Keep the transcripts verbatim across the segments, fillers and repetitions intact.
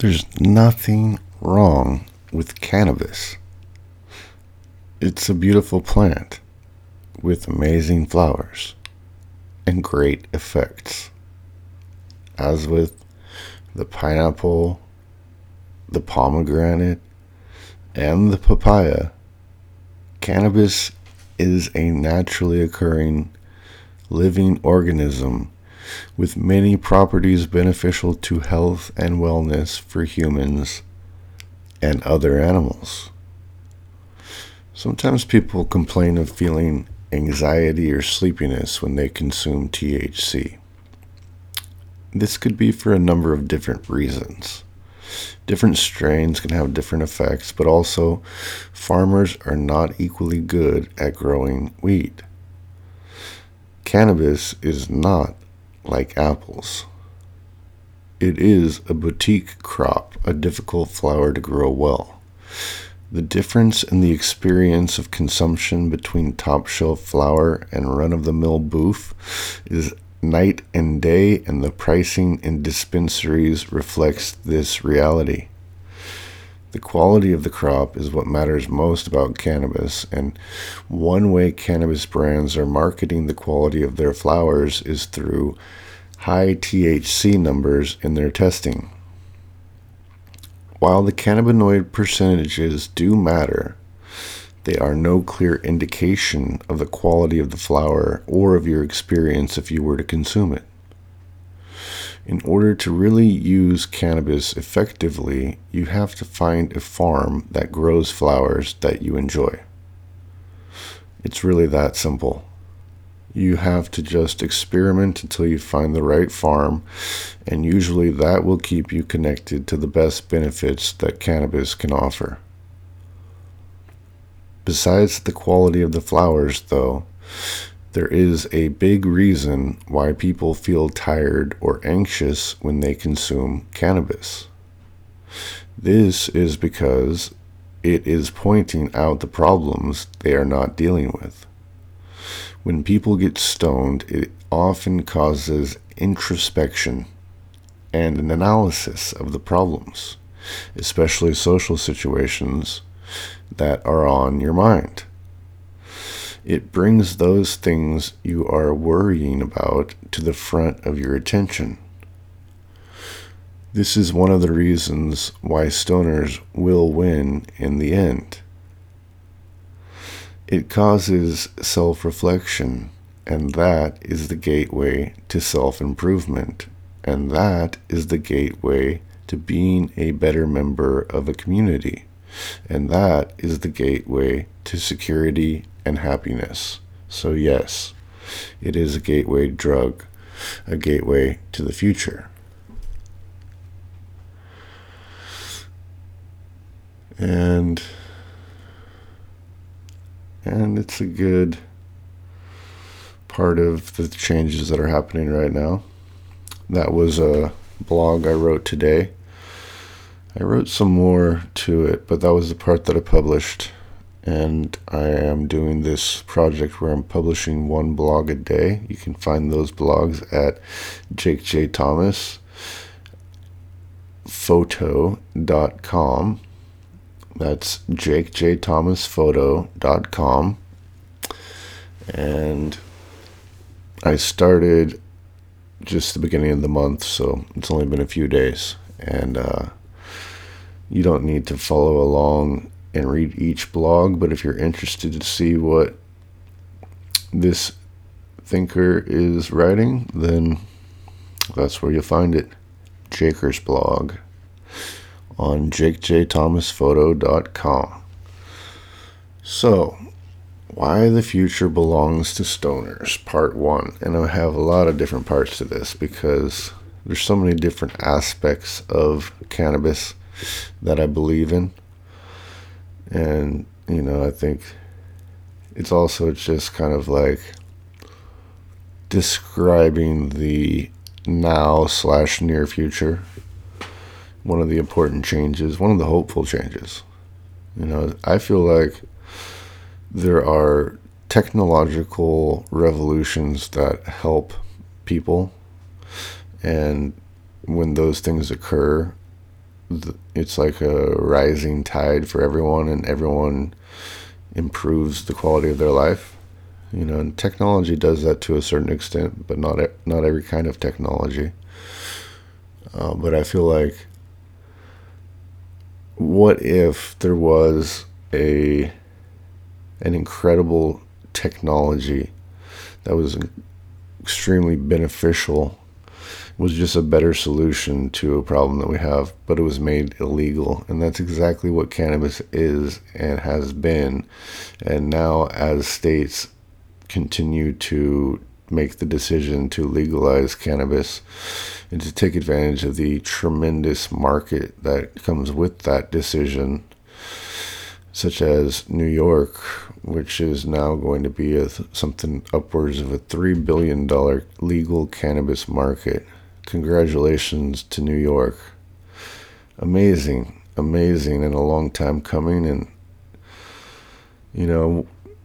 There's nothing wrong with cannabis. It's a beautiful plant with amazing flowers and great effects. As with the pineapple, the pomegranate, and the papaya, cannabis is a naturally occurring living organism with many properties beneficial to health and wellness for humans and other animals. Sometimes people complain of feeling anxiety or sleepiness when they consume T H C. This could be for a number of different reasons. Different strains can have different effects, but also farmers are not equally good at growing weed. Cannabis is not like apples. It is a boutique crop, a difficult flower to grow well. The difference in the experience of consumption between top-shelf flower and run-of-the-mill booth is night and day, and the pricing in dispensaries reflects this reality. The quality of the crop is what matters most about cannabis, and one way cannabis brands are marketing the quality of their flowers is through high T H C numbers in their testing. While the cannabinoid percentages do matter, they are no clear indication of the quality of the flower or of your experience if you were to consume it. In order to really use cannabis effectively, you have to find a farm that grows flowers that you enjoy. It's really that simple. You have to just experiment until you find the right farm, and usually that will keep you connected to the best benefits that cannabis can offer. Besides the quality of the flowers, though, there is a big reason why people feel tired or anxious when they consume cannabis. This is because it is pointing out the problems they are not dealing with. When people get stoned, it often causes introspection and an analysis of the problems, especially social situations that are on your mind. It brings those things you are worrying about to the front of your attention. This is one of the reasons why stoners will win in the end. It causes self-reflection, and that is the gateway to self-improvement, and that is the gateway to being a better member of a community, and that is the gateway to security and happiness. So yes, it is a gateway drug, a gateway to the future. And and it's a good part of the changes that are happening right now. That was a blog I wrote today. I wrote some more to it, but that was the part that I published. And I am doing this project where I'm publishing one blog a day. You can find those blogs at jake j thomas photo dot com. That's jake j thomas photo dot com. And I started just the beginning of the month, so it's only been a few days. And uh, you don't need to follow along and read each blog, but if you're interested to see what this thinker is writing, then that's where you'll find it. Jaker's blog on jake j thomas photo dot com. So, why the future belongs to stoners, part one. And I have a lot of different parts to this because there's so many different aspects of cannabis that I believe in. And, you know, I think it's also just kind of like describing the now slash near future. One of the important changes, one of the hopeful changes. You know, I feel like there are technological revolutions that help people. And when those things occur, it's like a rising tide for everyone, and everyone improves the quality of their life. You know, and technology does that to a certain extent, but not not every kind of technology. Uh, but I feel like, what if there was a an incredible technology that was extremely beneficial, was just a better solution to a problem that we have, but it was made illegal. And that's exactly what cannabis is and has been. And now, as states continue to make the decision to legalize cannabis and to take advantage of the tremendous market that comes with that decision, such as New York, which is now going to be a, something upwards of a three billion dollars legal cannabis market. Congratulations to New York. Amazing, amazing, and a long time coming. And, you know,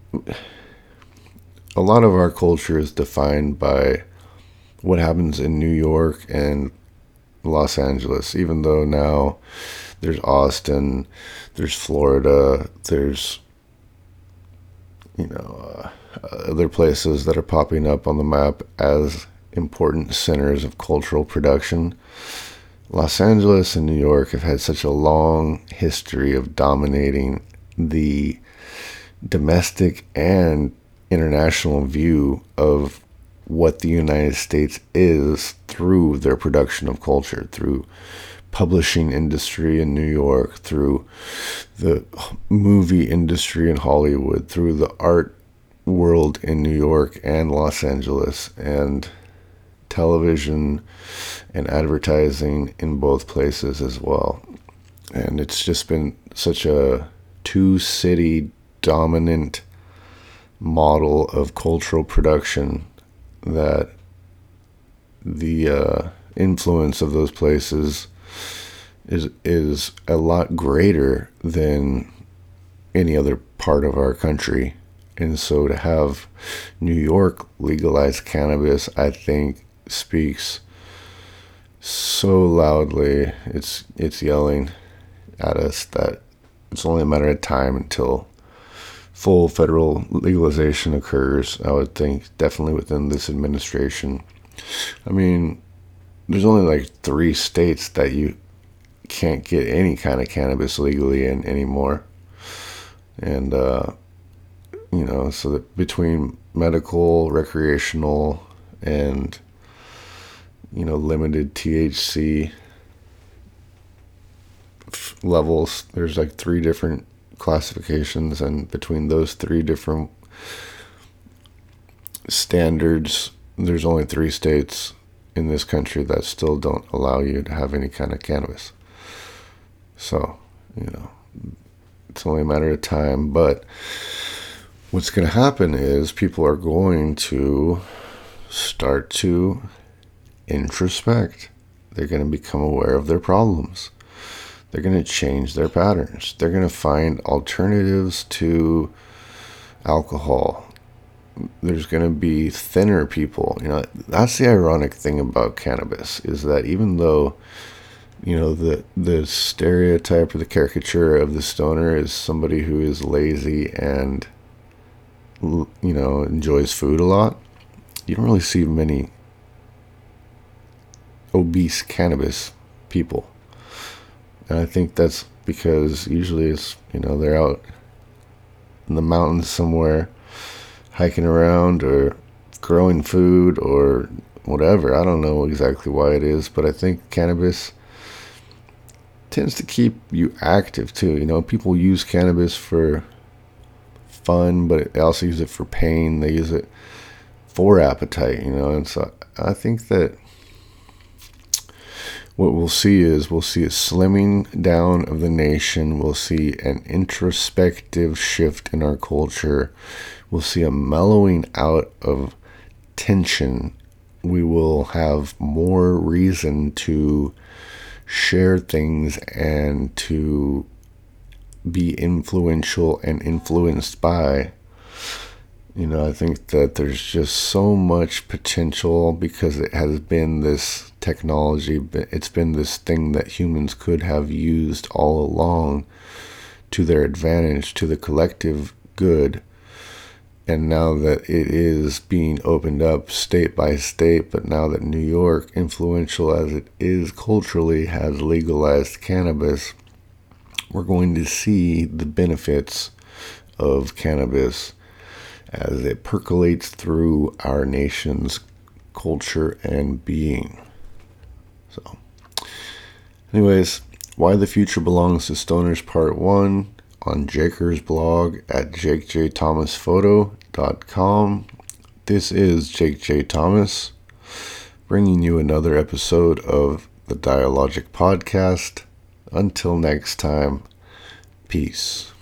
a lot of our culture is defined by what happens in New York and Los Angeles, even though now there's Austin, there's Florida, there's, you know, uh, other places that are popping up on the map as important centers of cultural production. Los Angeles and New York have had such a long history of dominating the domestic and international view of what the United States is through their production of culture, through publishing industry in New York, through the movie industry in Hollywood, through the art world in New York and Los Angeles, and television and advertising in both places as well. And it's just been such a two-city dominant model of cultural production that the uh, influence of those places is is a lot greater than any other part of our country. And so to have New York legalize cannabis, I think, speaks so loudly. It's it's yelling at us that it's only a matter of time until full federal legalization occurs. I would think definitely within this administration. I mean, there's only like three states that you can't get any kind of cannabis legally in anymore. And, uh, you know, so that between medical, recreational, and, you know, limited T H C f- levels, there's like three different classifications, and between those three different standards, there's only three states in this country that still don't allow you to have any kind of cannabis. So, you know, it's only a matter of time. But what's going to happen is people are going to start to introspect. They're going to become aware of their problems. They're going to change their patterns. They're going to find alternatives to alcohol. There's going to be thinner people. You know, that's the ironic thing about cannabis, is that even though, you know, the the stereotype or the caricature of the stoner is somebody who is lazy and, you know, enjoys food a lot, you don't really see many obese cannabis people. And I think that's because usually it's, you know, they're out in the mountains somewhere hiking around or growing food or whatever. I don't know exactly why it is, but I think cannabis tends to keep you active too. You know, people use cannabis for fun, but they also use it for pain. They use it for appetite, you know. And so I think that what we'll see is we'll see a slimming down of the nation. We'll see an introspective shift in our culture. We'll see a mellowing out of tension. We will have more reason to share things and to be influential and influenced by You know, I think that there's just so much potential because it has been this technology, it's been this thing that humans could have used all along to their advantage, to the collective good. And now that it is being opened up state by state, but now that New York, influential as it is culturally, has legalized cannabis, we're going to see the benefits of cannabis as it percolates through our nation's culture and being. So, anyways, Why the Future Belongs to Stoners Part one on Jaker's blog at jake j thomas photo dot com. This is Jake J. Thomas, bringing you another episode of the Dialogic Podcast. Until next time, peace.